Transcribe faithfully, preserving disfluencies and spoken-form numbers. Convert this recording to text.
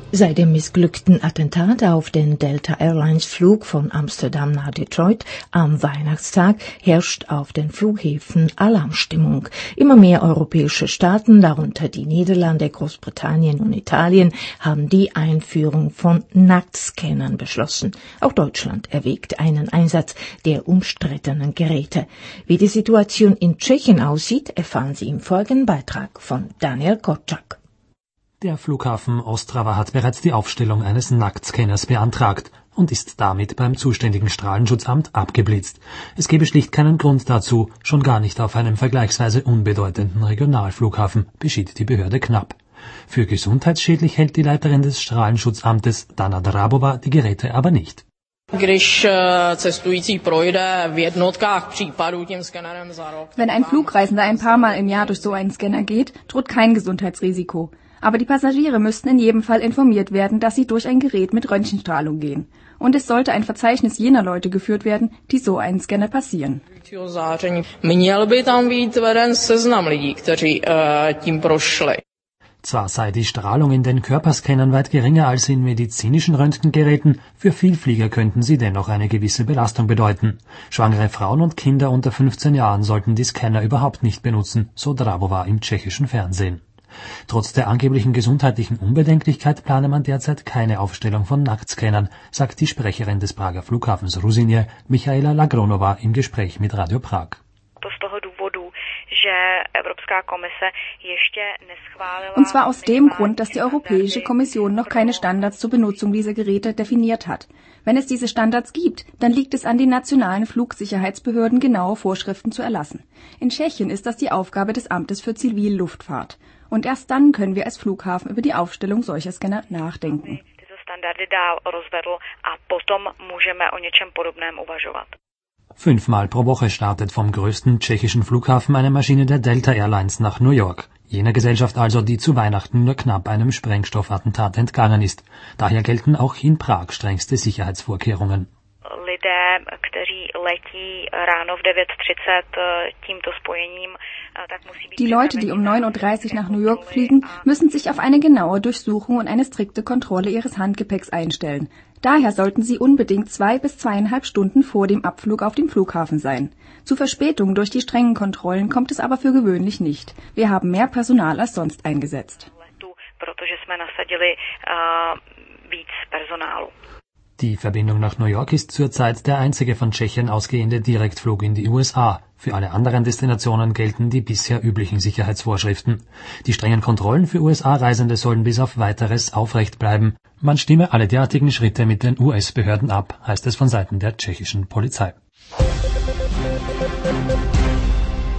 Seit dem missglückten Attentat auf den Delta Airlines Flug von Amsterdam nach Detroit am Weihnachtstag herrscht auf den Flughäfen Alarmstimmung. Immer mehr europäische Staaten, darunter die Niederlande, Großbritannien und Italien, haben die Einführung von Nacktscannern beschlossen. Auch Deutschland erwägt einen Einsatz der umstrittenen Geräte. Wie die Situation in Tschechien aussieht, erfahren Sie im folgenden Beitrag von Daniel Kotschak. Der Flughafen Ostrava hat bereits die Aufstellung eines Nacktscanners beantragt und ist damit beim zuständigen Strahlenschutzamt abgeblitzt. Es gebe schlicht keinen Grund dazu, schon gar nicht auf einem vergleichsweise unbedeutenden Regionalflughafen, beschied die Behörde knapp. Für gesundheitsschädlich hält die Leiterin des Strahlenschutzamtes, Dana Drabova, die Geräte aber nicht. Wenn ein Flugreisender ein paar Mal im Jahr durch so einen Scanner geht, droht kein Gesundheitsrisiko. Aber die Passagiere müssten in jedem Fall informiert werden, dass sie durch ein Gerät mit Röntgenstrahlung gehen. Und es sollte ein Verzeichnis jener Leute geführt werden, die so einen Scanner passieren. Zwar sei die Strahlung in den Körperscannern weit geringer als in medizinischen Röntgengeräten, für Vielflieger könnten sie dennoch eine gewisse Belastung bedeuten. Schwangere Frauen und Kinder unter fünfzehn Jahren sollten die Scanner überhaupt nicht benutzen, so Drabova im tschechischen Fernsehen. Trotz der angeblichen gesundheitlichen Unbedenklichkeit plane man derzeit keine Aufstellung von Nacktscannern, sagt die Sprecherin des Prager Flughafens Ruzyně, Michaela Lagronova, im Gespräch mit Radio Prag. Und zwar aus dem Grund, dass die Europäische Kommission noch keine Standards zur Benutzung dieser Geräte definiert hat. Wenn es diese Standards gibt, dann liegt es an den nationalen Flugsicherheitsbehörden, genaue Vorschriften zu erlassen. In Tschechien ist das die Aufgabe des Amtes für Zivilluftfahrt. Und erst dann können wir als Flughafen über die Aufstellung solcher Scanner nachdenken. Fünfmal pro Woche startet vom größten tschechischen Flughafen eine Maschine der Delta Airlines nach New York. Jener Gesellschaft also, die zu Weihnachten nur knapp einem Sprengstoffattentat entgangen ist. Daher gelten auch in Prag strengste Sicherheitsvorkehrungen. Die Leute, die um neun Uhr dreißig nach New York fliegen, müssen sich auf eine genaue Durchsuchung und eine strikte Kontrolle ihres Handgepäcks einstellen. Daher sollten sie unbedingt zwei bis zweieinhalb Stunden vor dem Abflug auf dem Flughafen sein. Zu Verspätungen durch die strengen Kontrollen kommt es aber für gewöhnlich nicht. Wir haben mehr Personal als sonst eingesetzt. Die Verbindung nach New York ist zurzeit der einzige von Tschechien ausgehende Direktflug in die U S A. Für alle anderen Destinationen gelten die bisher üblichen Sicherheitsvorschriften. Die strengen Kontrollen für U S A-Reisende sollen bis auf Weiteres aufrecht bleiben. Man stimme alle derartigen Schritte mit den U S-Behörden ab, heißt es von Seiten der tschechischen Polizei.